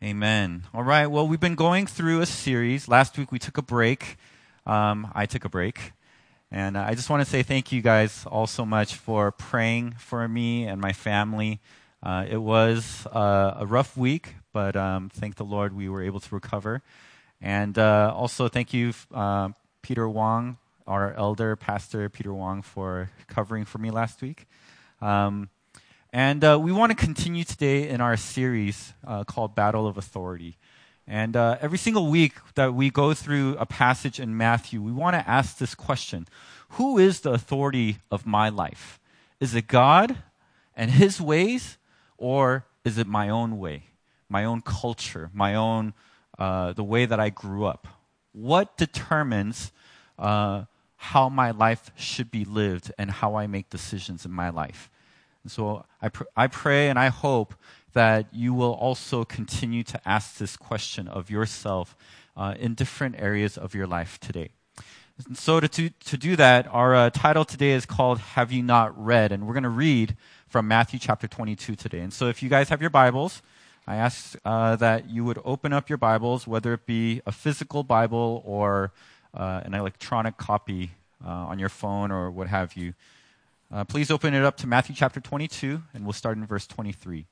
Amen. All right. Well, we've been going through a series. Last week we took a break. I took a break. And I just want to say thank you guys all so much for praying for me and my family. It was a rough week, but thank the Lord we were able to recover. And also thank you, Peter Wong, our elder, Pastor Peter Wong, for covering for me last week. And we want to continue today in our series called Battle of Authority. And every single week that we go through a passage in Matthew, we want to ask this question: who is the authority of my life? Is it God and His ways, or is it my own way, my own culture, my own the way that I grew up? What determines how my life should be lived and how I make decisions in my life? And so I pray and I hope that you will also continue to ask this question of yourself in different areas of your life today. And so to do that, our title today is called Have You Not Read? And we're going to read from Matthew chapter 22 today. And so if you guys have your Bibles, I ask that you would open up your Bibles, whether it be a physical Bible or an electronic copy on your phone or what have you. Please open it up to Matthew chapter 22, and we'll start in verse 23.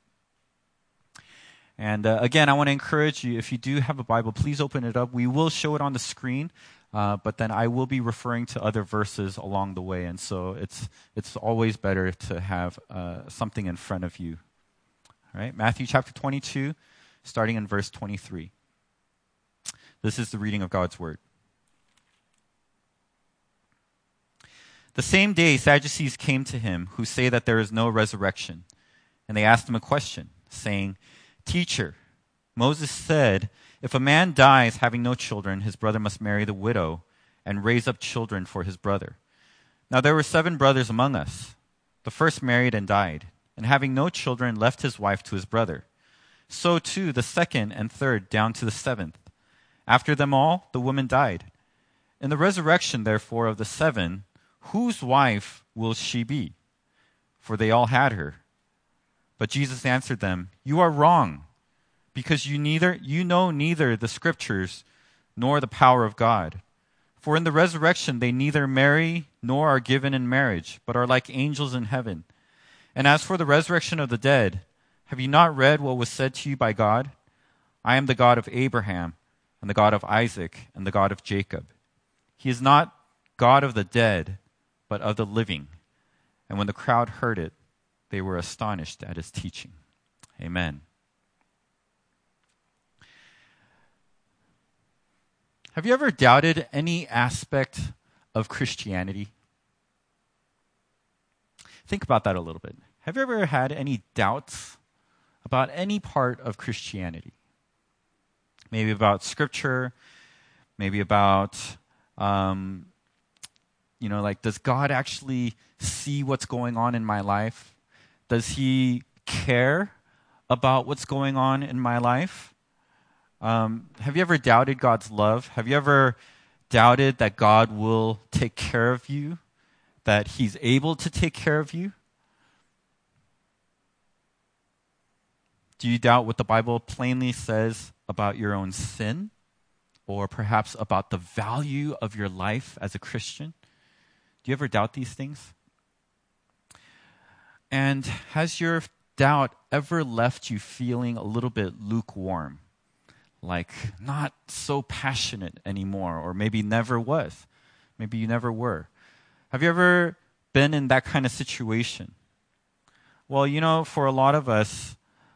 And again, I want to encourage you, if you do have a Bible, please open it up. We will show it on the screen, but then I will be referring to other verses along the way. And so it's always better to have something in front of you. All right, Matthew chapter 22, starting in verse 23. This is the reading of God's Word. The same day, Sadducees came to him, who say that there is no resurrection. And they asked him a question, saying, "Teacher, Moses said, if a man dies having no children, his brother must marry the widow and raise up children for his brother. Now there were 7 brothers among us. The first married and died, and having no children left his wife to his brother. So too the second and third down to the 7th. After them all, the woman died. In the resurrection, therefore, of the 7, whose wife will she be? For they all had her." But Jesus answered them, "You are wrong, because you know neither the Scriptures nor the power of God. For in the resurrection they neither marry nor are given in marriage, but are like angels in heaven. And as for the resurrection of the dead, have you not read what was said to you by God? I am the God of Abraham, and the God of Isaac, and the God of Jacob. He is not God of the dead, but of the living." And when the crowd heard it, they were astonished at his teaching. Amen. Have you ever doubted any aspect of Christianity? Think about that a little bit. Have you ever had any doubts about any part of Christianity? Maybe about Scripture, maybe about does God actually see what's going on in my life? Does He care about what's going on in my life? Have you ever doubted God's love? Have you ever doubted that God will take care of you? That He's able to take care of you? Do you doubt what the Bible plainly says about your own sin? Or perhaps about the value of your life as a Christian? Do you ever doubt these things? And has your doubt ever left you feeling a little bit lukewarm? Like not so passionate anymore, or maybe never was. Maybe you never were. Have you ever been in that kind of situation? Well, for a lot of us,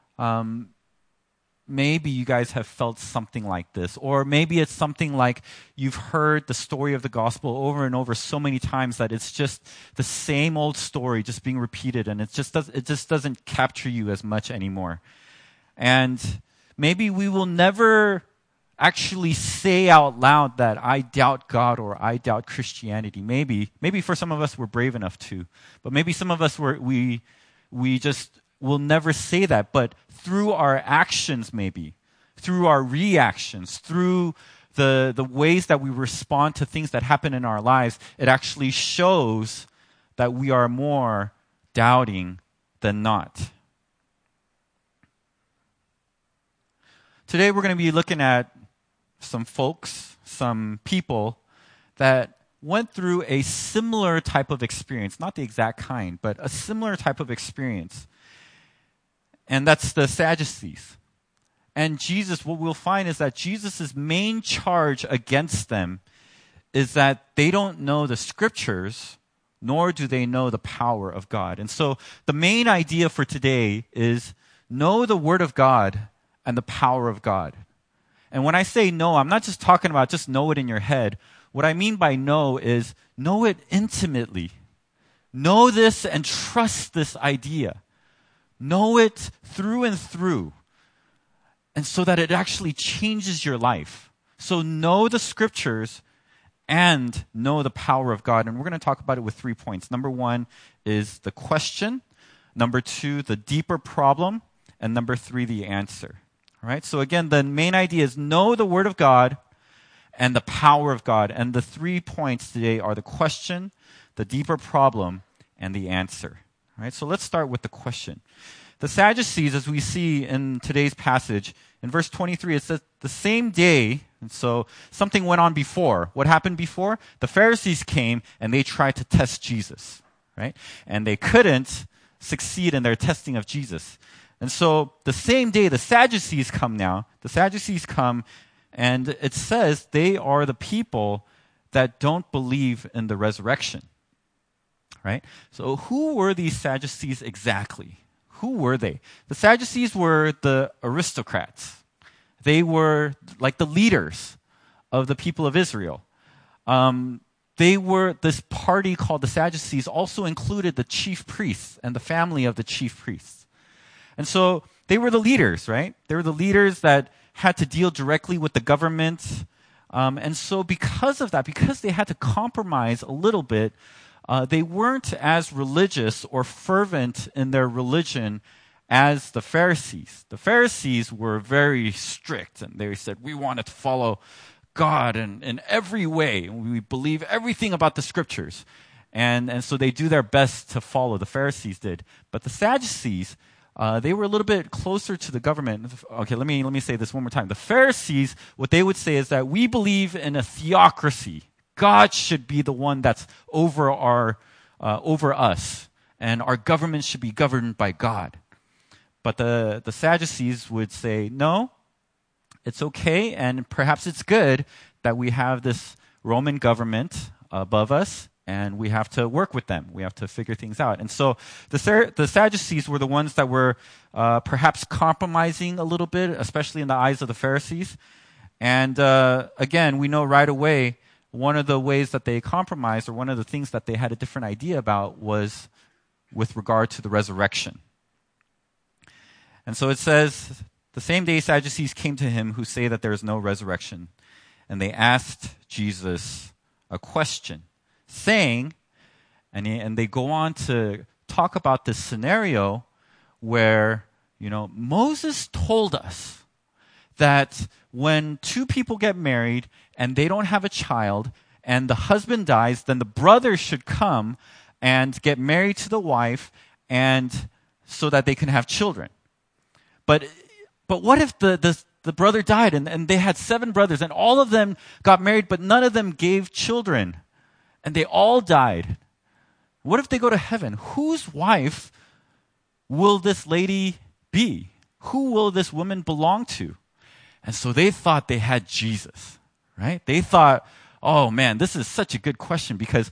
maybe you guys have felt something like this, or maybe it's something like you've heard the story of the gospel over and over so many times that it's just the same old story just being repeated, and it just doesn't capture you as much anymore. And maybe we will never actually say out loud that I doubt God or I doubt Christianity. Maybe for some of us we're brave enough to, but maybe some of us we just will never say that, but through our actions, maybe through our reactions, through the ways that we respond to things that happen in our lives, it actually shows that we are more doubting than not. Today we're going to be looking at some folks, some people that went through a similar type of experience, not the exact kind, but a similar type of experience. And that's the Sadducees. And Jesus, what we'll find is that Jesus' main charge against them is that they don't know the scriptures, nor do they know the power of God. And so the main idea for today is know the Word of God and the power of God. And when I say know, I'm not just talking about just know it in your head. What I mean by know is know it intimately. Know this and trust this idea. Know it through and through. And so that it actually changes your life. So know the scriptures and know the power of God. And we're going to talk about it with 3 points. Number 1 is the question. Number 2, the deeper problem. And number 3, the answer. All right. So again, the main idea is know the Word of God and the power of God. And the 3 points today are the question, the deeper problem, and the answer. All right. So let's start with the question. The Sadducees, as we see in today's passage, in verse 23, it says, the same day, and so something went on before. What happened before? The Pharisees came and they tried to test Jesus, right? And they couldn't succeed in their testing of Jesus. And so the same day, the Sadducees come now. The Sadducees come, and it says they are the people that don't believe in the resurrection, right? So who were these Sadducees exactly? Who were they? The Sadducees were the aristocrats. They were like the leaders of the people of Israel. They were, this party called the Sadducees also included the chief priests and the family of the chief priests. And so they were the leaders, right? They were the leaders that had to deal directly with the government. And so because of that, because they had to compromise a little bit, they weren't as religious or fervent in their religion as the Pharisees. The Pharisees were very strict, and they said, we want to follow God in every way. We believe everything about the scriptures. And so they do their best to follow. The Pharisees did. But the Sadducees, they were a little bit closer to the government. Okay, let me say this one more time. The Pharisees, what they would say is that we believe in a theocracy. God should be the one that's over us, and our government should be governed by God. But the Sadducees would say, no, it's okay, and perhaps it's good that we have this Roman government above us, and we have to work with them. We have to figure things out. And so the Sadducees were the ones that were perhaps compromising a little bit, especially in the eyes of the Pharisees. And again, we know right away, one of the ways that they compromised, or one of the things that they had a different idea about, was with regard to the resurrection. And so it says, the same day Sadducees came to him who say that there is no resurrection. And they asked Jesus a question, saying, and they go on to talk about this scenario where, Moses told us that when 2 people get married and they don't have a child and the husband dies, then the brother should come and get married to the wife, and so that they can have children. But what if the brother died and they had 7 brothers and all of them got married, but none of them gave children and they all died? What if they go to heaven? Whose wife will this lady be? Who will this woman belong to? And so they thought they had Jesus, right? They thought, oh man, this is such a good question because,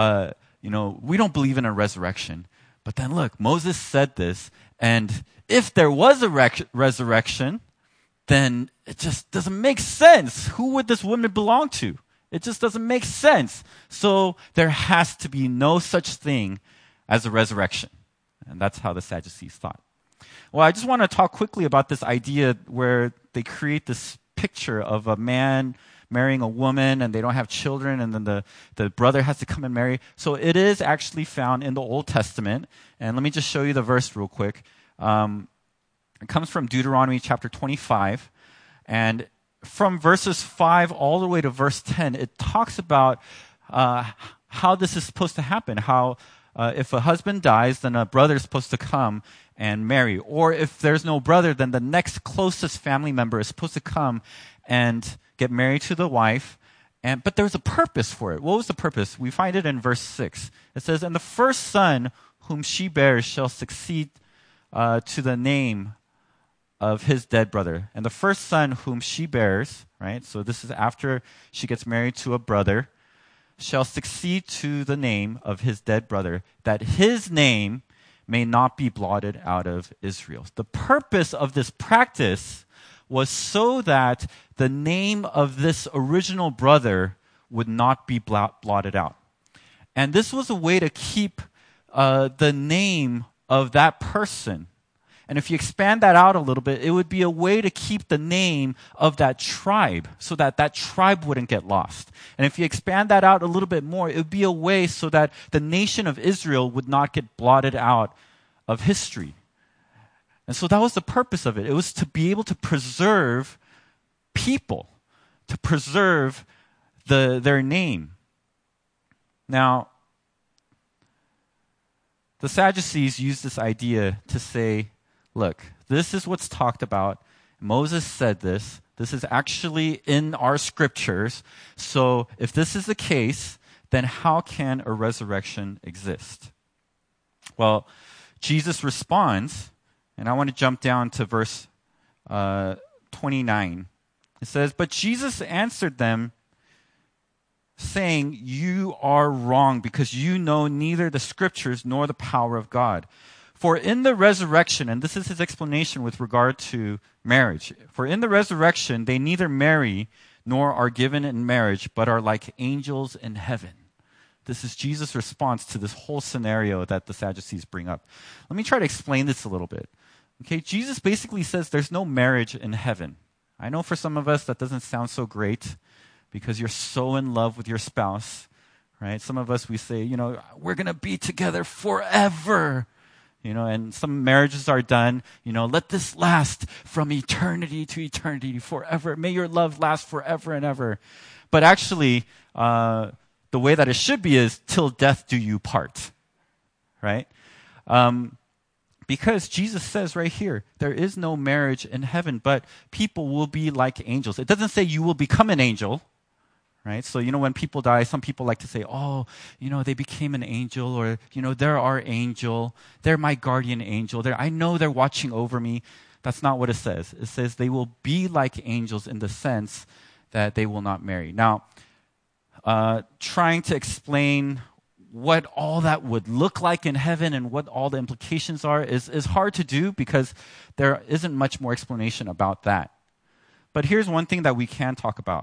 we don't believe in a resurrection. But then look, Moses said this, and if there was a resurrection, then it just doesn't make sense. Who would this woman belong to? It just doesn't make sense. So there has to be no such thing as a resurrection. And that's how the Sadducees thought. Well, I just want to talk quickly about this idea where they create this picture of a man marrying a woman and they don't have children, and then the brother has to come and marry. So it is actually found in the Old Testament. And let me just show you the verse real quick. It comes from Deuteronomy chapter 25. And from verses 5 all the way to verse 10, it talks about how this is supposed to happen, how if a husband dies, then a brother is supposed to come and marry. Or if there's no brother, then the next closest family member is supposed to come and get married to the wife. But there's a purpose for it. What was the purpose? We find it in verse 6. It says, "And the first son whom she bears shall succeed to the name of his dead brother." And the first son whom she bears, right? So this is after she gets married to a brother, shall succeed to the name of his dead brother, that his name may not be blotted out of Israel. The purpose of this practice was so that the name of this original brother would not be blotted out. And this was a way to keep the name of that person. And if you expand that out a little bit, it would be a way to keep the name of that tribe so that that tribe wouldn't get lost. And if you expand that out a little bit more, it would be a way so that the nation of Israel would not get blotted out of history. And so that was the purpose of it. It was to be able to preserve people, to preserve their name. Now, the Sadducees used this idea to say, look, this is what's talked about. Moses said this. This is actually in our scriptures. So if this is the case, then how can a resurrection exist? Well, Jesus responds, and I want to jump down to verse 29. It says, "But Jesus answered them, saying, 'You are wrong, because you know neither the scriptures nor the power of God. For in the resurrection,'" and this is his explanation with regard to marriage, "for in the resurrection they neither marry nor are given in marriage, but are like angels in heaven." This is Jesus' response to this whole scenario that the Sadducees bring up. Let me try to explain this a little bit. Okay, Jesus basically says there's no marriage in heaven. I know for some of us that doesn't sound so great because you're so in love with your spouse, right? Some of us, we say, we're going to be together forever. And some marriages are done, let this last from eternity to eternity, forever. May your love last forever and ever. But actually, the way that it should be is till death do you part, right? Because Jesus says right here, there is no marriage in heaven, but people will be like angels. It doesn't say you will become an angel, right? So, when people die, some people like to say, they became an angel, or, they're our angel. They're my guardian angel. I know they're watching over me. That's not what it says. It says they will be like angels in the sense that they will not marry. Now, trying to explain what all that would look like in heaven and what all the implications are is hard to do because there isn't much more explanation about that. But here's one thing that we can talk about.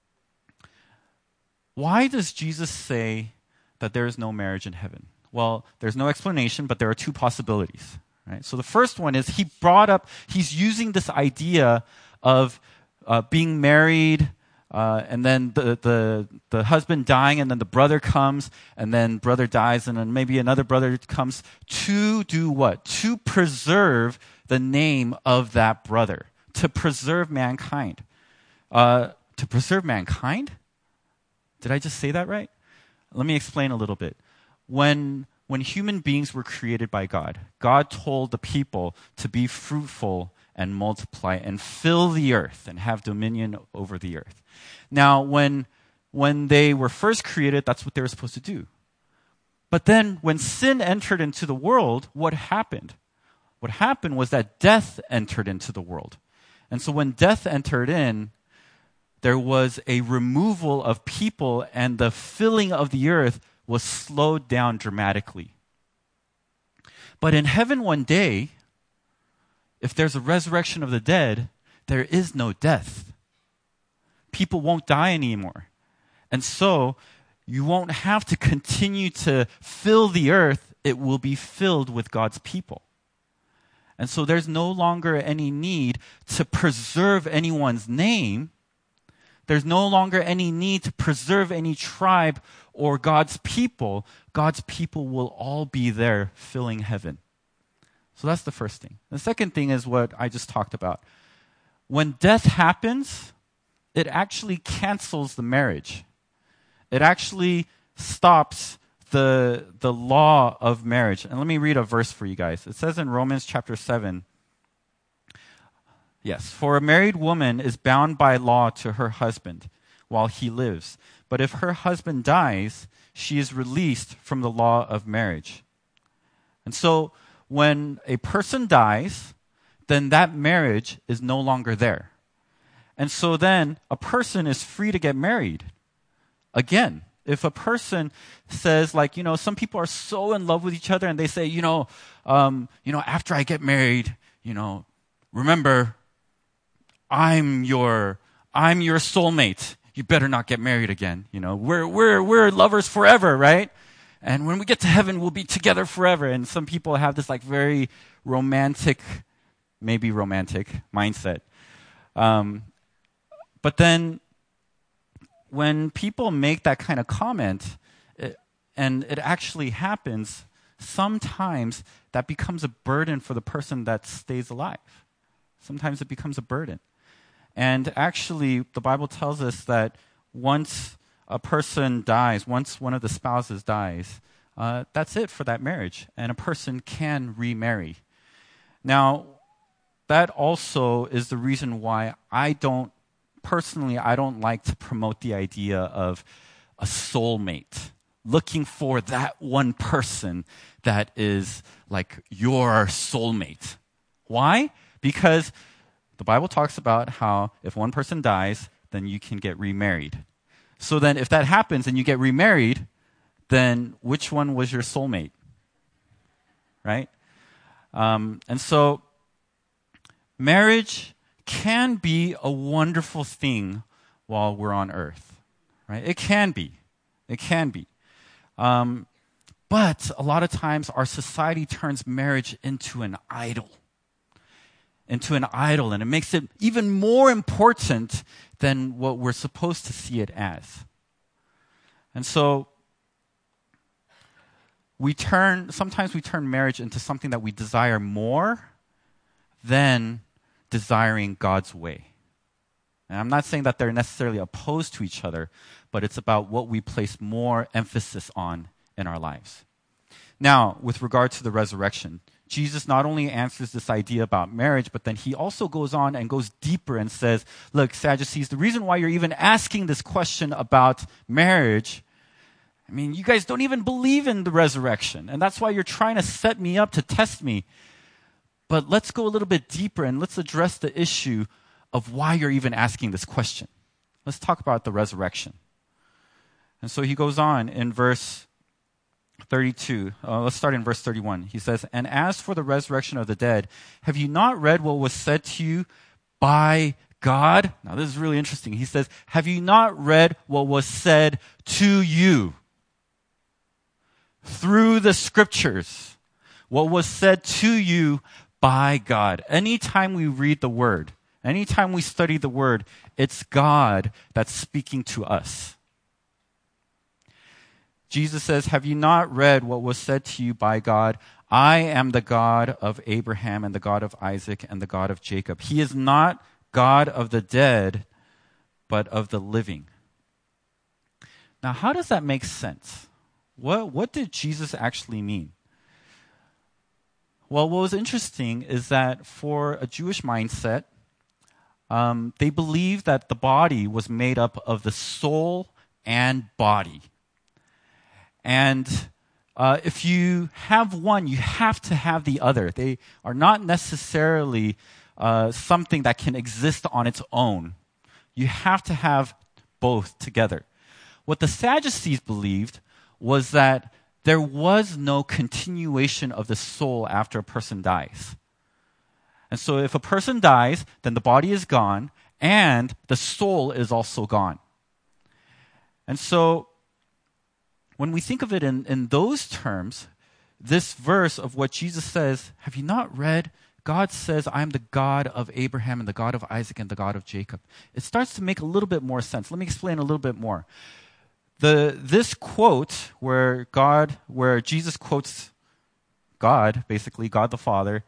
Why does Jesus say that there is no marriage in heaven? Well, there's no explanation, but there are two possibilities. Right? So the first one is he's using this idea of being married, and then the husband dying, and then the brother comes, and then brother dies, and then maybe another brother comes to do what? To preserve the name of that brother, to preserve mankind. To preserve mankind? Did I just say that right? Let me explain a little bit. When human beings were created by God, God told the people to be fruitful and multiply and fill the earth and have dominion over the earth. Now, when they were first created, that's what they were supposed to do. But then when sin entered into the world, what happened? What happened was that death entered into the world. And so when death entered in, there was a removal of people, and the filling of the earth was slowed down dramatically. But in heaven one day, if there's a resurrection of the dead, there is no death. People won't die anymore. And so you won't have to continue to fill the earth. It will be filled with God's people. And so there's no longer any need to preserve anyone's name. There's no longer any need to preserve any tribe or God's people. God's people will all be there filling heaven. So that's the first thing. The second thing is what I just talked about. When death happens, it actually cancels the marriage. It actually stops the law of marriage. And let me read a verse for you guys. It says in Romans chapter 7, yes, for a married woman is bound by law to her husband while he lives. But if her husband dies, she is released from the law of marriage. And so when a person dies, then that marriage is no longer there. And so then a person is free to get married again. If a person says, like, some people are so in love with each other and they say, after I get married, remember, I'm your soulmate. You better not get married again. We're lovers forever, right? And when we get to heaven, we'll be together forever. And some people have this like very romantic mindset. But then when people make that kind of comment, and it actually happens, sometimes that becomes a burden for the person that stays alive. Sometimes it becomes a burden. And actually, the Bible tells us that once a person dies, once one of the spouses dies, that's it for that marriage, and a person can remarry. Now, that also is the reason why I don't like to promote the idea of a soulmate, looking for that one person that is like your soulmate. Why? Because the Bible talks about how if one person dies, then you can get remarried. So then if that happens and you get remarried, then which one was your soulmate? Right? And so marriage can be a wonderful thing while we're on earth. Right? It can be. But a lot of times our society turns marriage into an idol. And it makes it even more important than what we're supposed to see it as. And so sometimes we turn marriage into something that we desire more than desiring God's way. And I'm not saying that they're necessarily opposed to each other, but it's about what we place more emphasis on in our lives. Now, with regard to the resurrection, Jesus not only answers this idea about marriage, but then he also goes on and goes deeper and says, look, Sadducees, the reason why you're even asking this question about marriage, you guys don't even believe in the resurrection. And that's why you're trying to set me up to test me. But let's go a little bit deeper and let's address the issue of why you're even asking this question. Let's talk about the resurrection. And so he goes on in verse 32. Let's start in verse 31. He says, and as for the resurrection of the dead, have you not read what was said to you by God? Now this is really interesting. He says, have you not read what was said to you through the scriptures? What was said to you by God. Anytime we read the word, anytime we study the word, it's God that's speaking to us. Jesus says, have you not read what was said to you by God? I am the God of Abraham and the God of Isaac and the God of Jacob. He is not God of the dead, but of the living. Now, how does that make sense? What did Jesus actually mean? Well, what was interesting is that for a Jewish mindset, they believed that the body was made up of the soul and body. And if you have one, you have to have the other. They are not necessarily something that can exist on its own. You have to have both together. What the Sadducees believed was that there was no continuation of the soul after a person dies. And so if a person dies, then the body is gone, and the soul is also gone. And so when we think of it in those terms, this verse of what Jesus says, have you not read? God says, I am the God of Abraham and the God of Isaac and the God of Jacob. It starts to make a little bit more sense. Let me explain a little bit more. This quote where Jesus quotes God, basically God the Father,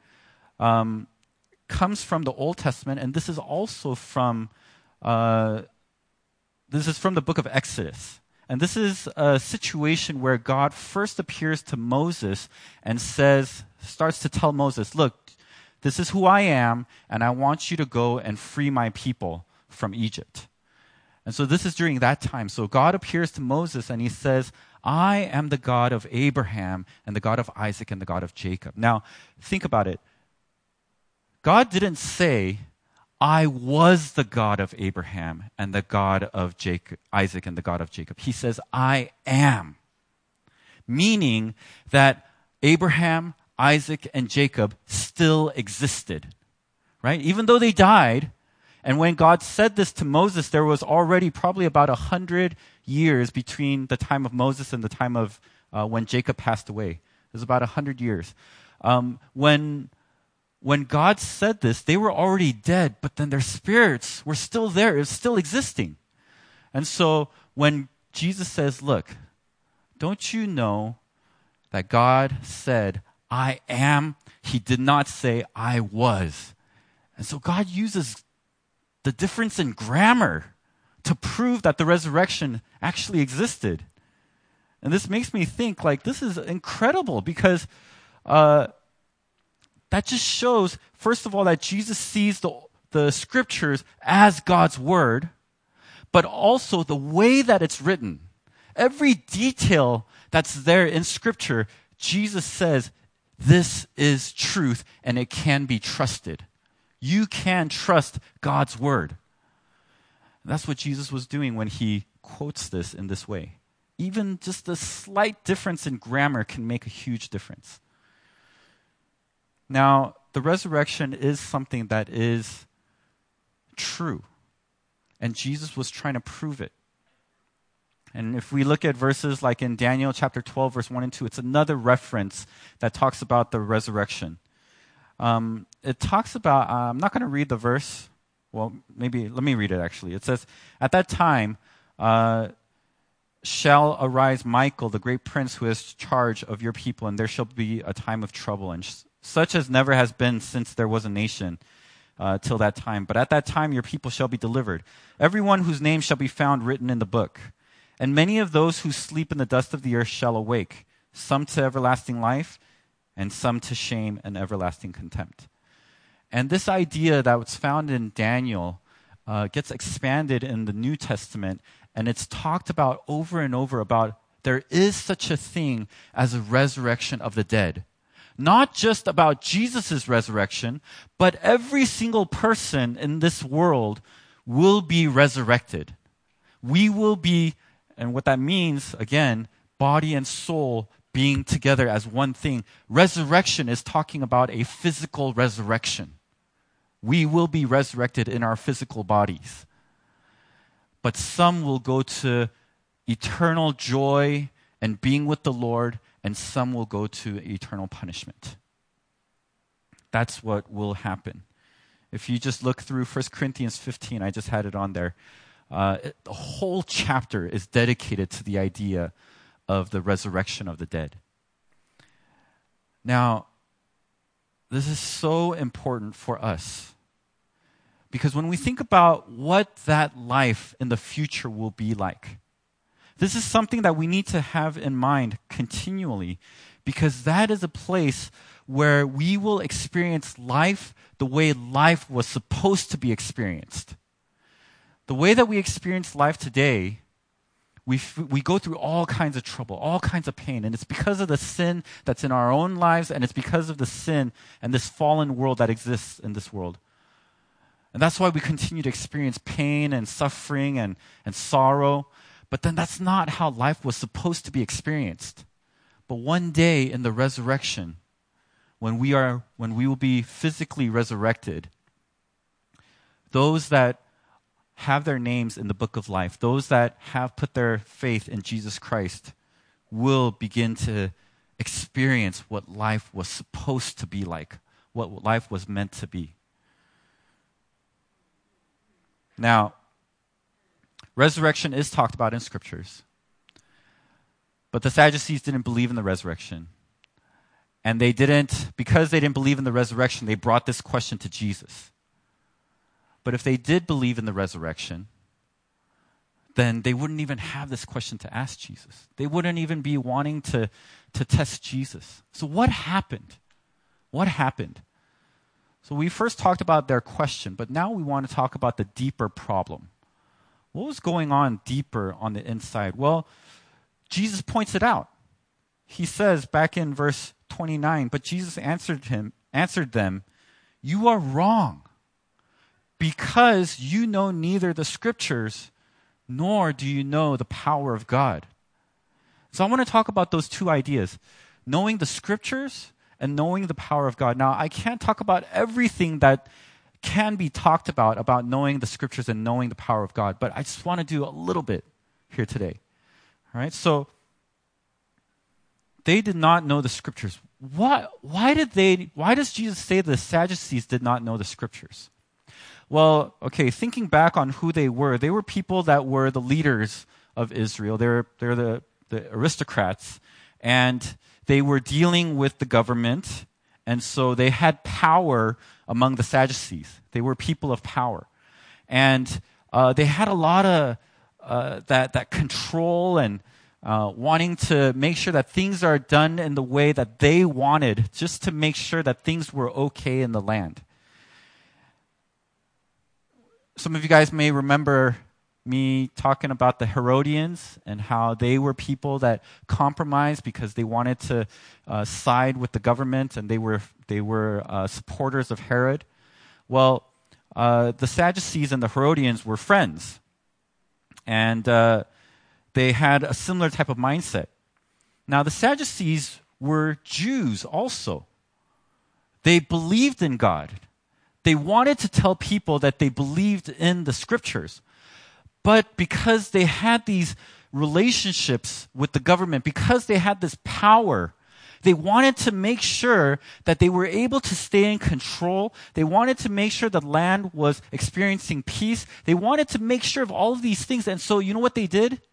comes from the Old Testament, and this is also from the book of Exodus. And this is a situation where God first appears to Moses and starts to tell Moses, look, this is who I am, and I want you to go and free my people from Egypt. And so this is during that time. So God appears to Moses and he says, I am the God of Abraham and the God of Isaac and the God of Jacob. Now, think about it. God didn't say, I was the God of Abraham and the God of Isaac and the God of Jacob. He says, I am. Meaning that Abraham, Isaac, and Jacob still existed. Right? Even though they died, and when God said this to Moses, there was already probably about 100 years between the time of Moses and the time of when Jacob passed away. It was about 100 years. When God said this, they were already dead, but then their spirits were still there. It was still existing. And so when Jesus says, look, don't you know that God said, I am? He did not say, I was. And so God uses the difference in grammar to prove that the resurrection actually existed. And this makes me think, like, this is incredible because that just shows, first of all, that Jesus sees the scriptures as God's word, but also the way that it's written. Every detail that's there in scripture, Jesus says, this is truth and it can be trusted. You can trust God's word. That's what Jesus was doing when he quotes this in this way. Even just a slight difference in grammar can make a huge difference. Now, the resurrection is something that is true. And Jesus was trying to prove it. And if we look at verses like in Daniel chapter 12, verse 1 and 2, it's another reference that talks about the resurrection. It talks about, I'm not going to read the verse. Well, maybe, let me read it actually. It says, at that time shall arise Michael, the great prince who has charge of your people, and there shall be a time of trouble, and such as never has been since there was a nation till that time. But at that time your people shall be delivered, everyone whose name shall be found written in the book. And many of those who sleep in the dust of the earth shall awake, some to everlasting life, and some to shame and everlasting contempt. And this idea that was found in Daniel gets expanded in the New Testament, and it's talked about over and over about there is such a thing as a resurrection of the dead. Not just about Jesus' resurrection, but every single person in this world will be resurrected. We will be, and what that means, again, body and soul being together as one thing. Resurrection is talking about a physical resurrection. We will be resurrected in our physical bodies. But some will go to eternal joy and being with the Lord, and some will go to eternal punishment. That's what will happen. If you just look through 1 Corinthians 15, I just had it on there. The whole chapter is dedicated to the idea of the resurrection of the dead. Now, this is so important for us because when we think about what that life in the future will be like, this is something that we need to have in mind continually because that is a place where we will experience life the way life was supposed to be experienced. The way that we experience life today, we go through all kinds of trouble, all kinds of pain, and it's because of the sin that's in our own lives, and it's because of the sin and this fallen world that exists in this world. And that's why we continue to experience pain and suffering and sorrow, but then that's not how life was supposed to be experienced. But one day in the resurrection, when we will be physically resurrected, those that have their names in the book of life, those that have put their faith in Jesus Christ will begin to experience what life was supposed to be like, what life was meant to be. Now, resurrection is talked about in scriptures, but the Sadducees didn't believe in the resurrection. And because they didn't believe in the resurrection, they brought this question to Jesus. But if they did believe in the resurrection, then they wouldn't even have this question to ask Jesus. They wouldn't even be wanting to test Jesus. So what happened? What happened? So we first talked about their question, but now we want to talk about the deeper problem. What was going on deeper on the inside? Well, Jesus points it out. He says back in verse 29, but Jesus answered them, "You are wrong, because you know neither the scriptures nor do you know the power of God." So I want to talk about those two ideas, knowing the scriptures and knowing the power of God. Now, I can't talk about everything that can be talked about knowing the scriptures and knowing the power of God, but I just want to do a little bit here today. All right, so they did not know the scriptures. Why does Jesus say the Sadducees did not know the scriptures? Well, okay, thinking back on who they were people that were the leaders of Israel. They're the aristocrats, and they were dealing with the government, and so they had power among the Sadducees. They were people of power. And they had a lot of that control and wanting to make sure that things are done in the way that they wanted, just to make sure that things were okay in the land. Some of you guys may remember me talking about the Herodians and how they were people that compromised because they wanted to side with the government, and they were supporters of Herod. Well, the Sadducees and the Herodians were friends, and they had a similar type of mindset. Now, the Sadducees were Jews also. They believed in God. They wanted to tell people that they believed in the scriptures. But because they had these relationships with the government, because they had this power, they wanted to make sure that they were able to stay in control. They wanted to make sure the land was experiencing peace. They wanted to make sure of all of these things. And so, you know what they did?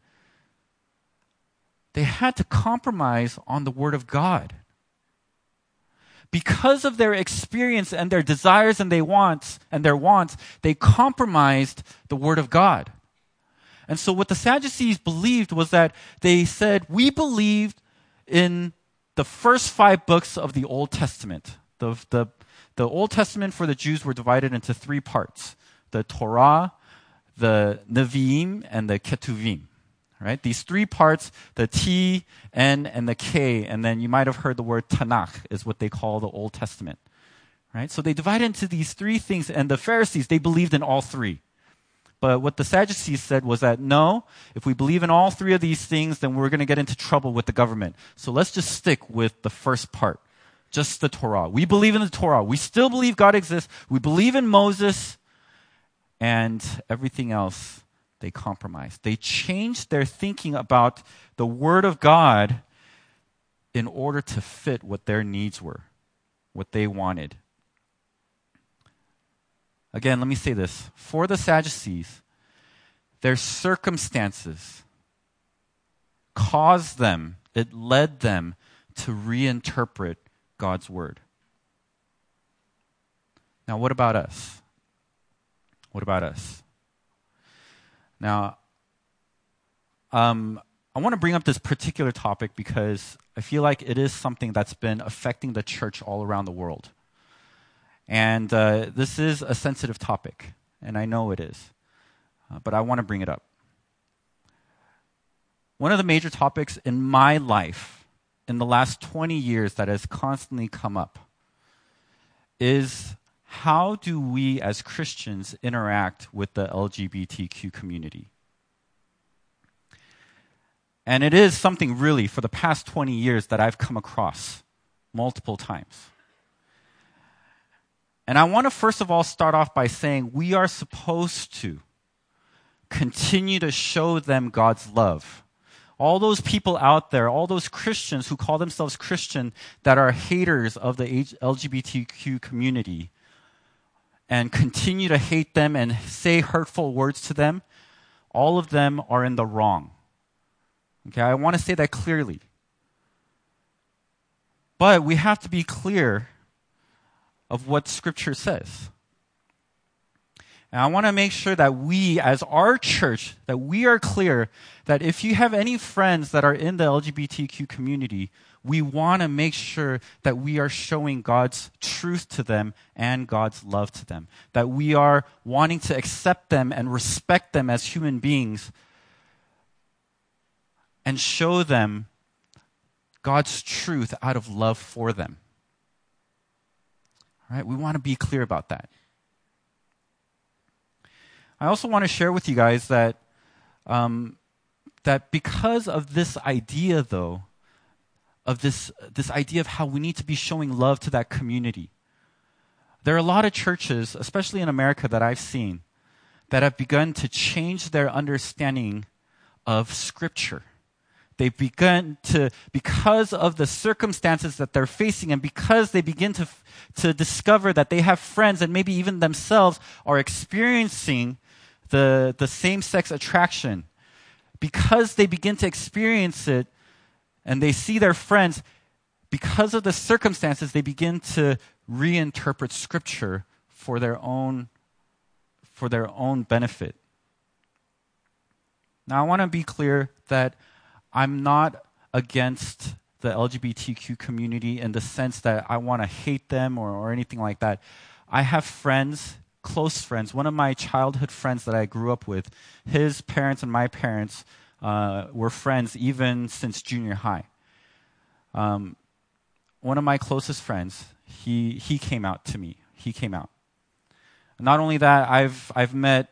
They had to compromise on the word of God. Because of their experience and their desires and their wants, they compromised the word of God. And so what the Sadducees believed was that they said, we believed in the first 5 books of the Old Testament. The Old Testament for the Jews were divided into 3 parts: the Torah, the Nevi'im, and the Ketuvim. Right? These 3 parts, the T, N, and the K, and then you might have heard the word Tanakh is what they call the Old Testament. Right? So they divided into these 3 things, and the Pharisees, they believed in all 3. But what the Sadducees said was that, no, if we believe in all 3 of these things, then we're going to get into trouble with the government. So let's just stick with the first part, just the Torah. We believe in the Torah. We still believe God exists. We believe in Moses, and everything else they compromised. They changed their thinking about the Word of God in order to fit what their needs were, what they wanted. Again, let me say this. For the Sadducees, their circumstances it led them to reinterpret God's Word. Now, what about us? What about us? Now, I want to bring up this particular topic because I feel like it is something that's been affecting the church all around the world. And this is a sensitive topic, and I know it is, but I want to bring it up. One of the major topics in my life in the last 20 years that has constantly come up is, how do we as Christians interact with the LGBTQ community? And it is something really for the past 20 years that I've come across multiple times. And I want to first of all start off by saying we are supposed to continue to show them God's love. All those people out there, all those Christians who call themselves Christian that are haters of the LGBTQ community and continue to hate them and say hurtful words to them, all of them are in the wrong. Okay, I want to say that clearly. But we have to be clear of what Scripture says. And I want to make sure that we, as our church, that we are clear that if you have any friends that are in the LGBTQ community, we want to make sure that we are showing God's truth to them and God's love to them. That we are wanting to accept them and respect them as human beings and show them God's truth out of love for them. All right? We want to be clear about that. I also want to share with you guys that that because of this idea, though, of this idea of how we need to be showing love to that community, there are a lot of churches, especially in America, that I've seen, that have begun to change their understanding of Scripture. They've begun to, because of the circumstances that they're facing, and because they begin to discover that they have friends and maybe even themselves are experiencing the same-sex attraction, because they begin to experience it and they see their friends, because of the circumstances, they begin to reinterpret Scripture for their own benefit. Now, I want to be clear that I'm not against the LGBTQ community in the sense that I want to hate them or anything like that. I have friends, close friends. One of my childhood friends that I grew up with, his parents and my parents were friends even since junior high. One of my closest friends, he came out to me. He came out. Not only that, I've met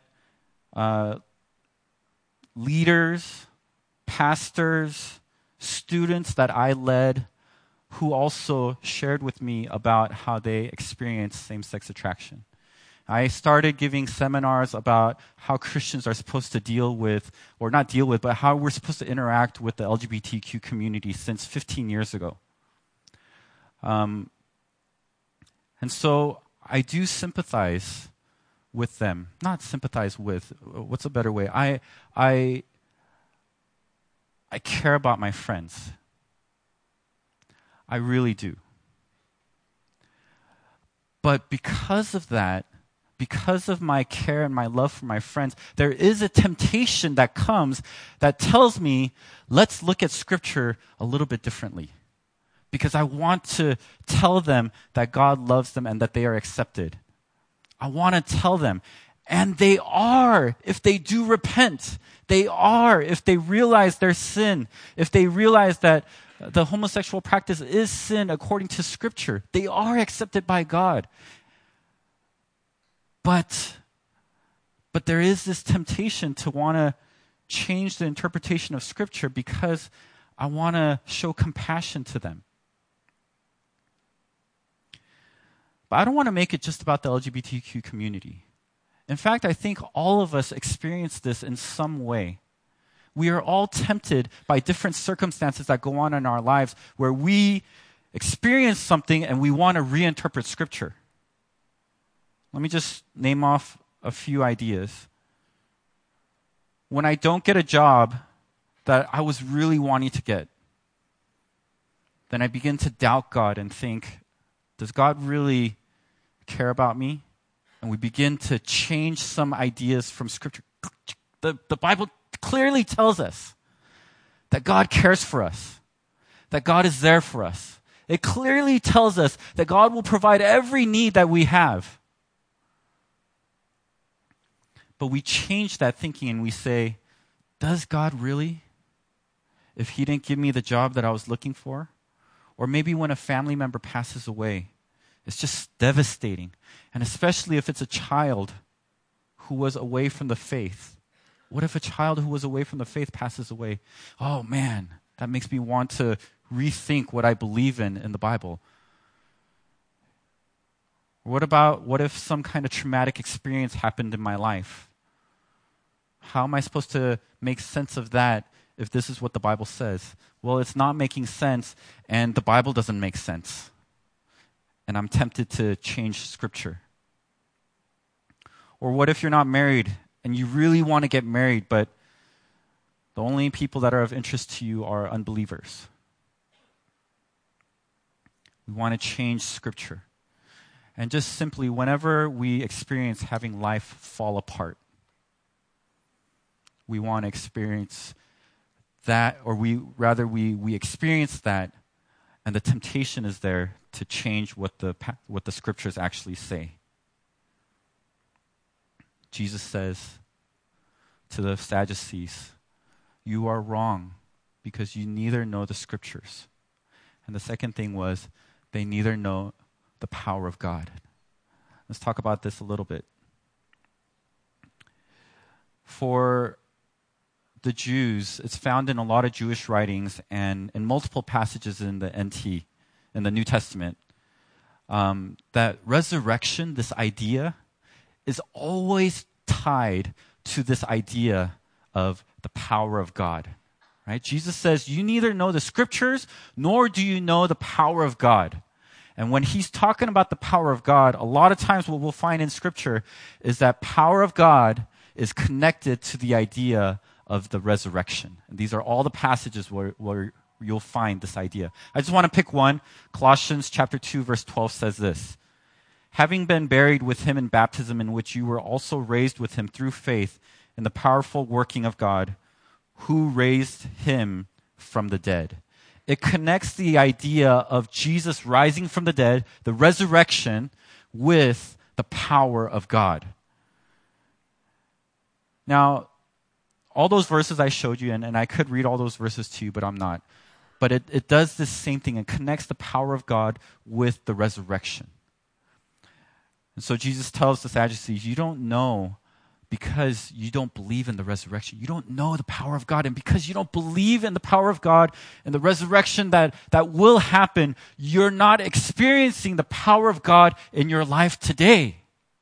leaders, pastors, students that I led who also shared with me about how they experience same-sex attraction. I started giving seminars about how Christians are supposed to deal with, or not deal with, but how we're supposed to interact with the LGBTQ community since 15 years ago. And so I do sympathize with them. Not sympathize with, what's a better way? I care about my friends. I really do. But because of that, because of my care and my love for my friends, there is a temptation that comes that tells me, let's look at Scripture a little bit differently. Because I want to tell them that God loves them and that they are accepted. I want to tell them. And they are, if they do repent. They are, if they realize their sin. If they realize that the homosexual practice is sin according to Scripture. They are accepted by God. But there is this temptation to want to change the interpretation of Scripture because I want to show compassion to them. But I don't want to make it just about the LGBTQ community. In fact, I think all of us experience this in some way. We are all tempted by different circumstances that go on in our lives where we experience something and we want to reinterpret Scripture. Let me just name off a few ideas. When I don't get a job that I was really wanting to get, then I begin to doubt God and think, does God really care about me? And we begin to change some ideas from Scripture. The Bible clearly tells us that God cares for us, that God is there for us. It clearly tells us that God will provide every need that we have. But we change that thinking and we say, does God really? If He didn't give me the job that I was looking for? Or maybe when a family member passes away, it's just devastating. And especially if it's a child who was away from the faith. What if a child who was away from the faith passes away? Oh man, that makes me want to rethink what I believe in the Bible. What if some kind of traumatic experience happened in my life? How am I supposed to make sense of that if this is what the Bible says? Well, it's not making sense, and the Bible doesn't make sense. And I'm tempted to change Scripture. Or what if you're not married and you really want to get married, but the only people that are of interest to you are unbelievers? We want to change Scripture. And just simply, whenever we experience having life fall apart, we want to experience that, or we experience that, and the temptation is there to change what the scriptures actually say. Jesus says to the Sadducees, "You are wrong because you neither know the scriptures." And the second thing was, they neither know the power of God. Let's talk about this a little bit. For the Jews, it's found in a lot of Jewish writings and in multiple passages in the NT, in the New Testament, that resurrection, this idea, is always tied to this idea of the power of God. Right? Jesus says, you neither know the scriptures, nor do you know the power of God. And when he's talking about the power of God, a lot of times what we'll find in scripture is that power of God is connected to the idea of the resurrection. And these are all the passages where you'll find this idea. I just want to pick one. Colossians chapter 2, verse 12 says this: "Having been buried with him in baptism, in which you were also raised with him through faith in the powerful working of God, who raised him from the dead." It connects the idea of Jesus rising from the dead, the resurrection, with the power of God. Now, all those verses I showed you, and I could read all those verses to you, but I'm not. But it does this same thing. It connects the power of God with the resurrection. And so Jesus tells the Sadducees, you don't know because you don't believe in the resurrection. You don't know the power of God. And because you don't believe in the power of God and the resurrection that will happen, you're not experiencing the power of God in your life today.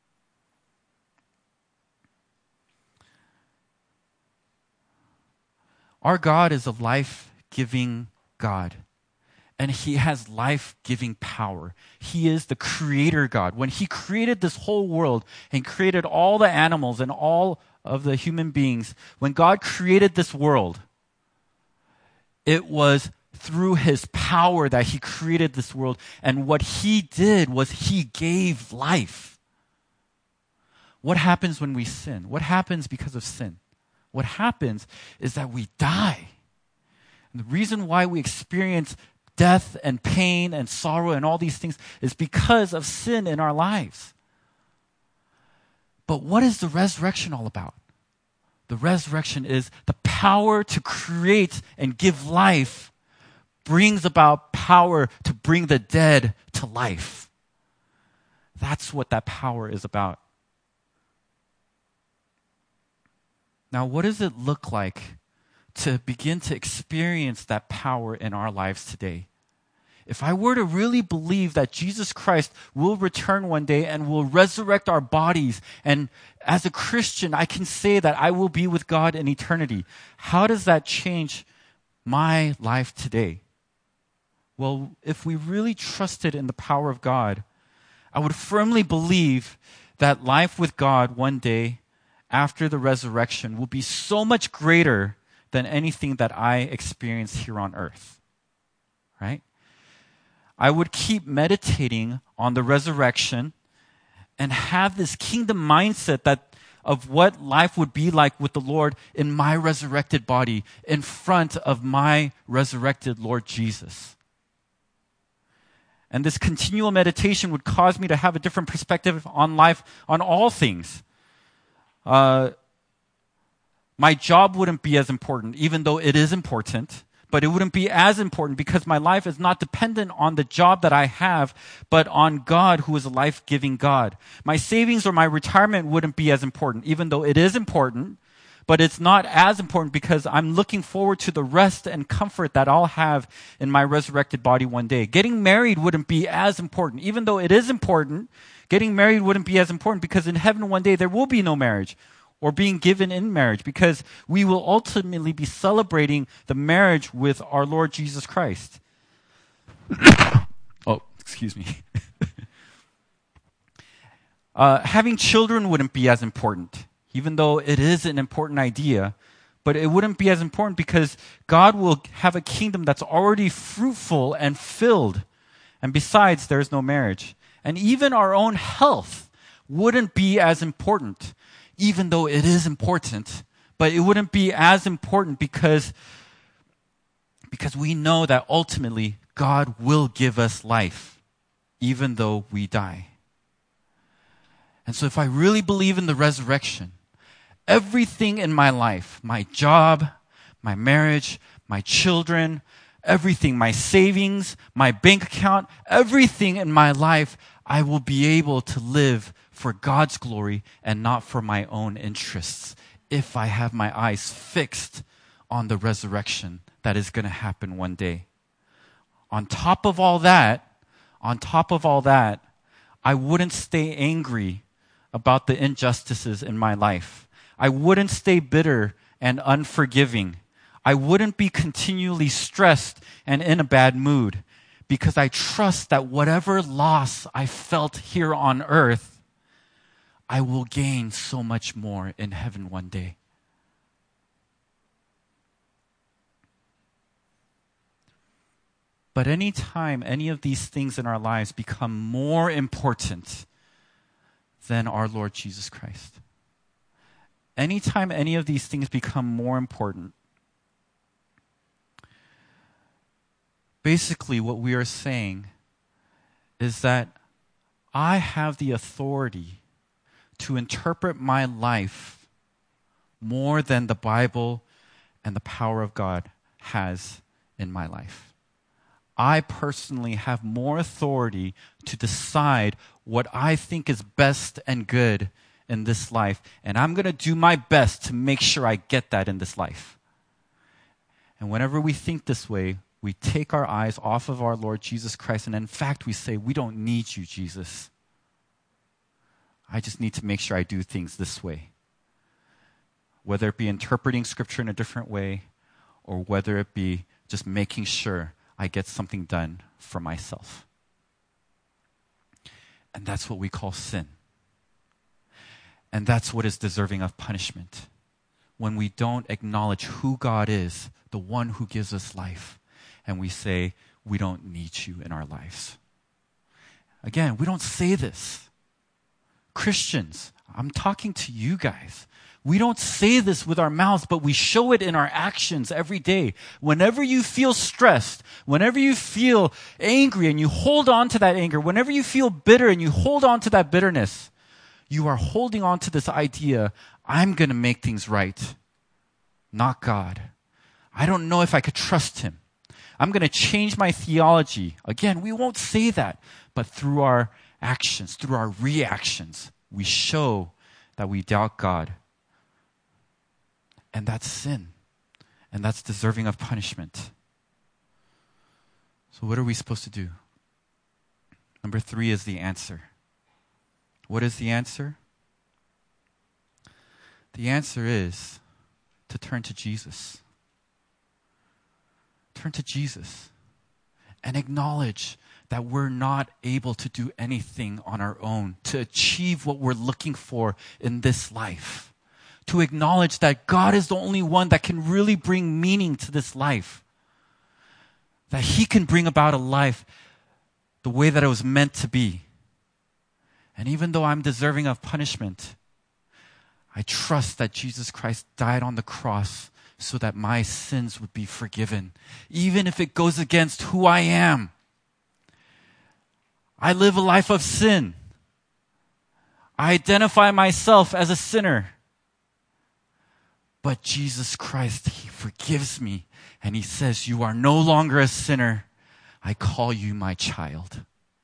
Our God is a life-giving God. And he has life-giving power. He is the creator God. When he created this whole world and created all the animals and all of the human beings, when God created this world, it was through his power that he created this world. And what he did was he gave life. What happens when we sin? What happens because of sin? What happens is that we die. And the reason why we experience death and pain and sorrow and all these things is because of sin in our lives. But what is the resurrection all about? The resurrection is the power to create and give life brings about power to bring the dead to life. That's what that power is about. Now, what does it look like to begin to experience that power in our lives today? If I were to really believe that Jesus Christ will return one day and will resurrect our bodies, and as a Christian, I can say that I will be with God in eternity, how does that change my life today? Well, if we really trusted in the power of God, I would firmly believe that life with God one day after the resurrection will be so much greater than anything that I experience here on earth. Right? I would keep meditating on the resurrection and have this kingdom mindset of what life would be like with the Lord in my resurrected body in front of my resurrected Lord Jesus. And this continual meditation would cause me to have a different perspective on life, on all things. My job wouldn't be as important, even though it is important, but it wouldn't be as important because my life is not dependent on the job that I have, but on God, who is a life-giving God. My savings or my retirement wouldn't be as important, even though it is important, but it's not as important because I'm looking forward to the rest and comfort that I'll have in my resurrected body one day. Getting married wouldn't be as important, even though it is important. Getting married wouldn't be as important because in heaven one day there will be no marriage or being given in marriage because we will ultimately be celebrating the marriage with our Lord Jesus Christ. Oh, excuse me. Having children wouldn't be as important, even though it is an important idea, but it wouldn't be as important because God will have a kingdom that's already fruitful and filled. And besides, there's no marriage. And even our own health wouldn't be as important, even though it is important, but it wouldn't be as important because we know that ultimately God will give us life, even though we die. And so if I really believe in the resurrection, everything in my life, my job, my marriage, my children, everything, my savings, my bank account, everything in my life, I will be able to live for God's glory and not for my own interests if I have my eyes fixed on the resurrection that is going to happen one day. On top of all that, I wouldn't stay angry about the injustices in my life. I wouldn't stay bitter and unforgiving. I wouldn't be continually stressed and in a bad mood because I trust that whatever loss I felt here on earth, I will gain so much more in heaven one day. But anytime any of these things in our lives become more important than our Lord Jesus Christ, anytime any of these things become more important, basically what we are saying is that I have the authority to interpret my life more than the Bible and the power of God has in my life. I personally have more authority to decide what I think is best and good in this life, and I'm going to do my best to make sure I get that in this life. And whenever we think this way, we take our eyes off of our Lord Jesus Christ, and in fact, we say, we don't need you, Jesus. I just need to make sure I do things this way. Whether it be interpreting Scripture in a different way, or whether it be just making sure I get something done for myself. And that's what we call sin. And that's what is deserving of punishment. When we don't acknowledge who God is, the one who gives us life, and we say, we don't need you in our lives. Again, we don't say this. Christians, I'm talking to you guys. We don't say this with our mouths, but we show it in our actions every day. Whenever you feel stressed, whenever you feel angry and you hold on to that anger, whenever you feel bitter and you hold on to that bitterness, you are holding on to this idea, I'm going to make things right, not God. I don't know if I could trust him. I'm going to change my theology. Again, we won't say that, but through our actions, through our reactions, we show that we doubt God. And that's sin. And that's deserving of punishment. So what are we supposed to do? Number 3 is the answer. What is the answer? The answer is to turn to Jesus. Turn to Jesus and acknowledge that we're not able to do anything on our own to achieve what we're looking for in this life. To acknowledge that God is the only one that can really bring meaning to this life. That he can bring about a life the way that it was meant to be. And even though I'm deserving of punishment, I trust that Jesus Christ died on the cross so that my sins would be forgiven, even if it goes against who I am. I live a life of sin. I identify myself as a sinner. But Jesus Christ, he forgives me, and he says, you are no longer a sinner. I call you my child.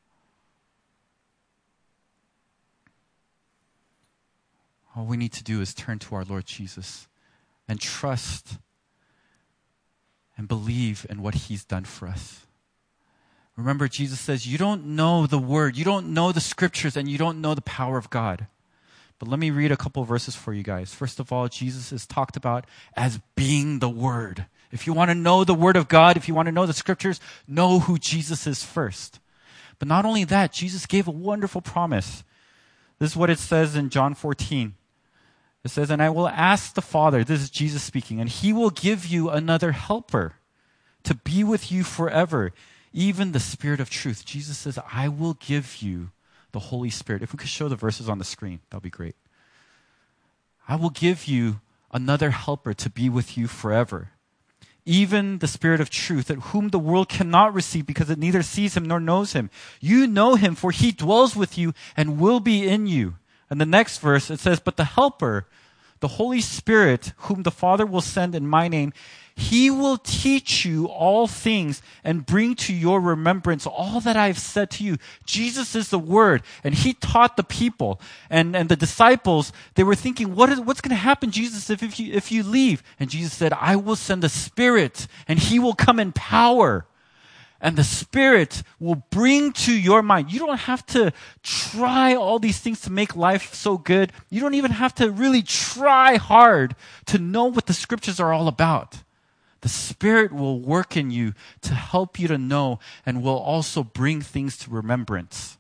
All we need to do is turn to our Lord Jesus and trust and believe in what he's done for us. Remember, Jesus says, you don't know the word, you don't know the scriptures, and you don't know the power of God. But let me read a couple verses for you guys. First of all, Jesus is talked about as being the Word. If you want to know the Word of God, if you want to know the scriptures, know who Jesus is first. But not only that, Jesus gave a wonderful promise. This is what it says in John 14. It says, and I will ask the Father, this is Jesus speaking, and he will give you another helper to be with you forever, even the Spirit of truth. Jesus says, I will give you the Holy Spirit. If we could show the verses on the screen, that would be great. I will give you another helper to be with you forever. Even the Spirit of truth, that whom the world cannot receive because it neither sees him nor knows him. You know him, for he dwells with you and will be in you. And the next verse, it says, but the helper, the Holy Spirit, whom the Father will send in my name, he will teach you all things and bring to your remembrance all that I have said to you. Jesus is the Word, and he taught the people. And the disciples, they were thinking, what's going to happen, Jesus, if you leave? And Jesus said, I will send the Spirit, and he will come in power. And the Spirit will bring to your mind. You don't have to try all these things to make life so good. You don't even have to really try hard to know what the Scriptures are all about. The Spirit will work in you to help you to know and will also bring things to remembrance.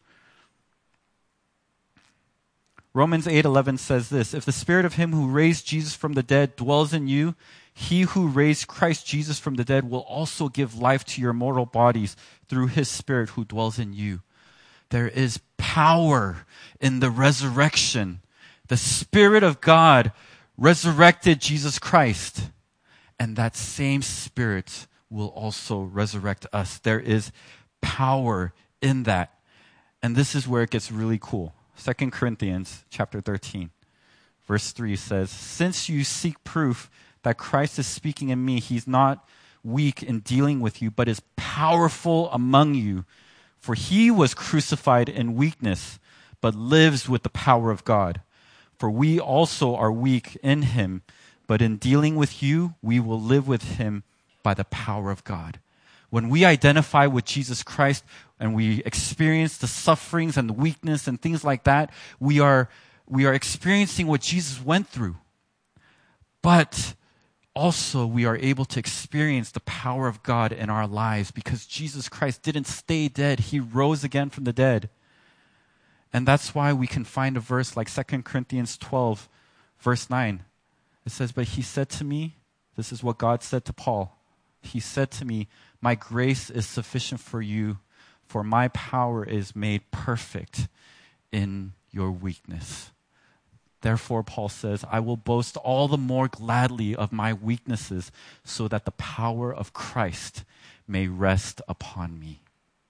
Romans 8:11 says this, if the Spirit of him who raised Jesus from the dead dwells in you, he who raised Christ Jesus from the dead will also give life to your mortal bodies through his Spirit who dwells in you. There is power in the resurrection. The Spirit of God resurrected Jesus Christ. And that same Spirit will also resurrect us. There is power in that. And this is where it gets really cool. 2 Corinthians chapter 13, verse 3 says, since you seek proof that Christ is speaking in me, he's not weak in dealing with you, but is powerful among you. For he was crucified in weakness, but lives with the power of God. For we also are weak in him, but in dealing with you, we will live with him by the power of God. When we identify with Jesus Christ and we experience the sufferings and the weakness and things like that, we are experiencing what Jesus went through. But also we are able to experience the power of God in our lives because Jesus Christ didn't stay dead. He rose again from the dead. And that's why we can find a verse like 2 Corinthians 12, verse 9. It says, but he said to me, this is what God said to Paul. He said to me, my grace is sufficient for you, for my power is made perfect in your weakness. Therefore, Paul says, I will boast all the more gladly of my weaknesses so that the power of Christ may rest upon me.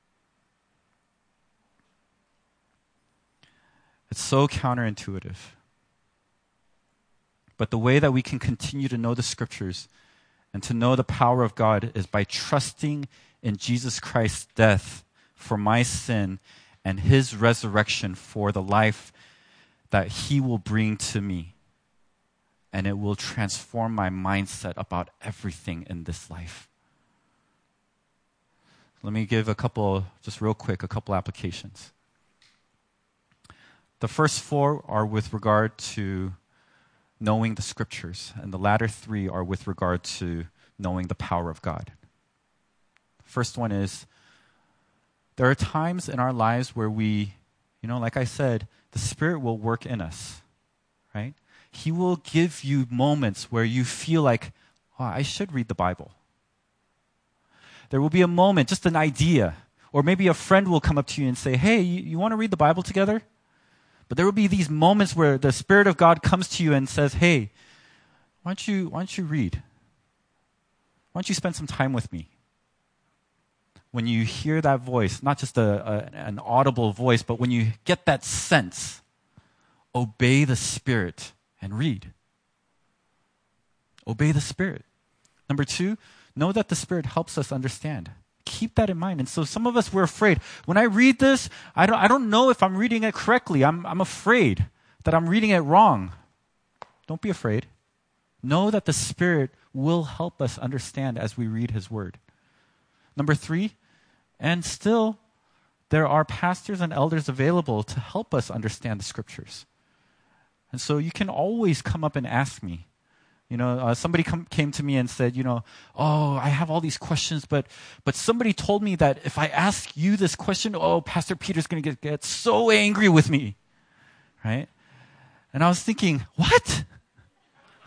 It's so counterintuitive. But the way that we can continue to know the Scriptures and to know the power of God is by trusting in Jesus Christ's death for my sin and his resurrection for the life that he will bring to me. And it will transform my mindset about everything in this life. Let me give a couple applications. The first 4 are with regard to knowing the Scriptures, and the latter 3 are with regard to knowing the power of God. First one is, there are times in our lives where we, like I said, the Spirit will work in us, right? He will give you moments where you feel like, oh, I should read the Bible. There will be a moment, just an idea, or maybe a friend will come up to you and say, hey, you want to read the Bible together? But there will be these moments where the Spirit of God comes to you and says, hey, why don't you read? Why don't you spend some time with me? When you hear that voice, not just an audible voice, but when you get that sense, obey the Spirit and read. Obey the Spirit. Number 2, know that the Spirit helps us understand. Keep that in mind. And so some of us, we're afraid. When I read this, I don't know if I'm reading it correctly. I'm afraid that I'm reading it wrong. Don't be afraid. Know that the Spirit will help us understand as we read his word. Number 3, and still, there are pastors and elders available to help us understand the Scriptures. And so you can always come up and ask me. Somebody came to me and said, oh, I have all these questions, but somebody told me that if I ask you this question, Pastor Peter's going to get so angry with me, right? And I was thinking, what?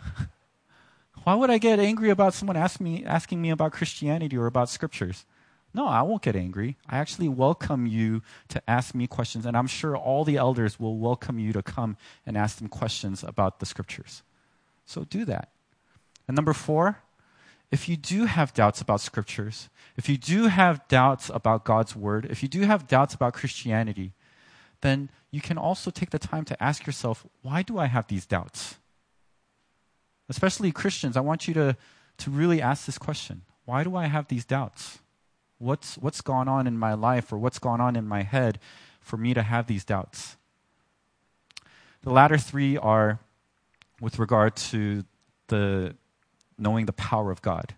Why would I get angry about someone asking me about Christianity or about Scriptures? No, I won't get angry. I actually welcome you to ask me questions, and I'm sure all the elders will welcome you to come and ask them questions about the scriptures. So do that. And number 4, if you do have doubts about scriptures, if you do have doubts about God's word, if you do have doubts about Christianity, then you can also take the time to ask yourself, why do I have these doubts? Especially Christians, I want you to really ask this question. Why do I have these doubts? What's gone on in my life, or what's gone on in my head for me to have these doubts? The latter 3 are with regard to the knowing the power of God.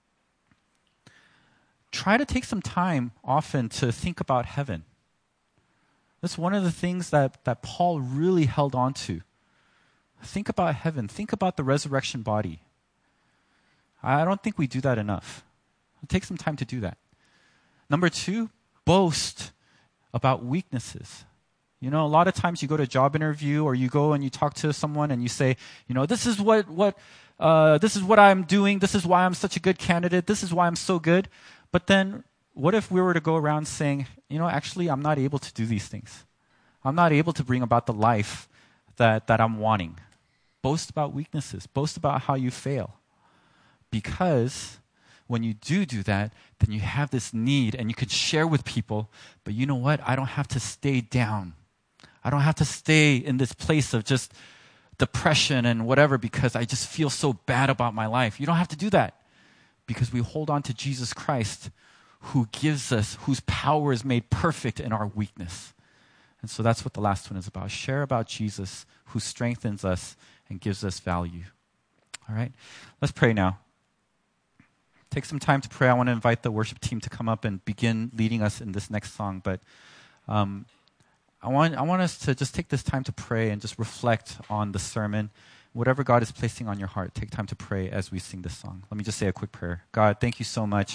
Try to take some time often to think about heaven. That's one of the things that Paul really held on to. Think about heaven. Think about the resurrection body. I don't think we do that enough. Take some time to do that. Number 2, boast about weaknesses. You know, a lot of times you go to a job interview, or you go and you talk to someone and you say, this is what I'm doing. This is why I'm such a good candidate. This is why I'm so good. But then what if we were to go around saying, actually, I'm not able to do these things. I'm not able to bring about the life that I'm wanting. Boast about weaknesses. Boast about how you fail. Because when you do that, then you have this need and you can share with people, but you know what? I don't have to stay down. I don't have to stay in this place of just depression and whatever because I just feel so bad about my life. You don't have to do that because we hold on to Jesus Christ, who gives us, whose power is made perfect in our weakness. And so that's what the last one is about. Share about Jesus, who strengthens us and gives us value. All right? Let's pray now. Take some time to pray. I want to invite the worship team to come up and begin leading us in this next song. But I want us to just take this time to pray and just reflect on the sermon. Whatever God is placing on your heart, take time to pray as we sing this song. Let me just say a quick prayer. God, thank you so much